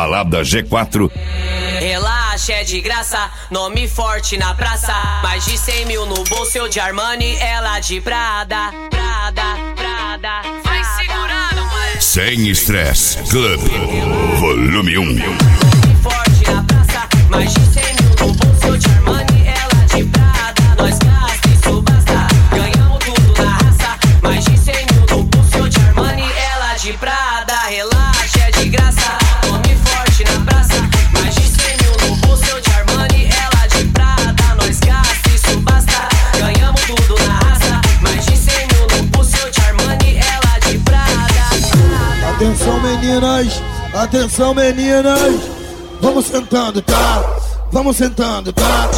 Balada G4. Relaxa, é de graça, nome forte na praça. Mais de 100 mil no bolso, eu de Armani, ela de Prada. Vai segurando, mano. Sem estresse, Club Volume 1. Nome forte na praça, mais de 100 mil no bolso, eu de Armani, ela de Prada. Nós gasta, isso basta, ganhamos tudo na raça. Mais de 100 mil no bolso, eu de Armani, ela de Prada. Relaxa, é de graça, nome forte na praça. Mais de 100 mil no bolso, eu de Armani, ela de Prada. Nós gasta, isso basta, ganhamos tudo na raça. Mais de 100 mil no bolso, eu de Armani, ela de Prada. Atenção meninas, atenção meninas. Vamos sentando, tá? Vamos sentando, tá?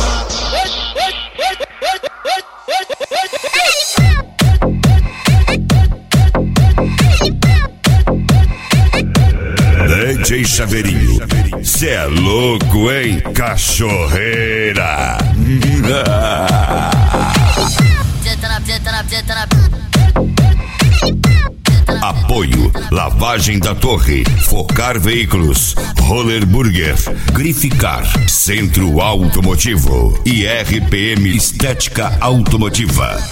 DJ Chaveirinho, cê é louco, hein? Cachorreira. Apoio: Lavagem da Torre, Focar Veículos, Roller Burger, Grificar, Centro Automotivo e RPM Estética Automotiva.